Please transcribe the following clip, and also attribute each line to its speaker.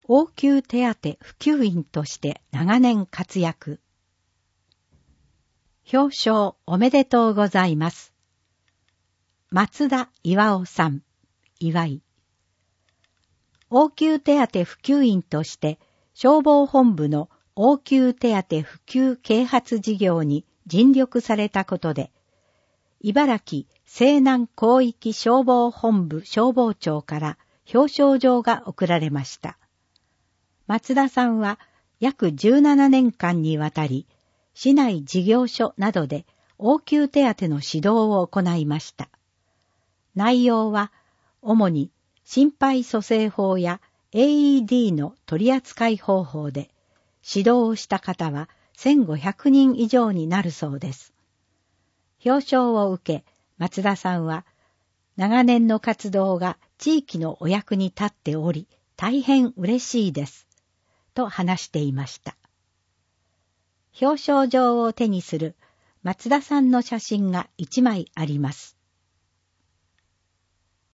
Speaker 1: 応急手当普及員として長年活躍。表彰おめでとうございます。松田巌さん、祝い。応急手当普及員として消防本部の応急手当普及啓発事業に尽力されたことで、茨城西南広域消防本部消防庁から表彰状が贈られました。松田さんは約17年間にわたり、市内事業所などで応急手当の指導を行いました。内容は、主に心肺蘇生法や AED の取り扱い方法で、指導をした方は1500人以上になるそうです。表彰を受け、松田さんは、長年の活動が地域のお役に立っており、大変嬉しいです。と話していました。表彰状を手にする松田さんの写真が1枚あります。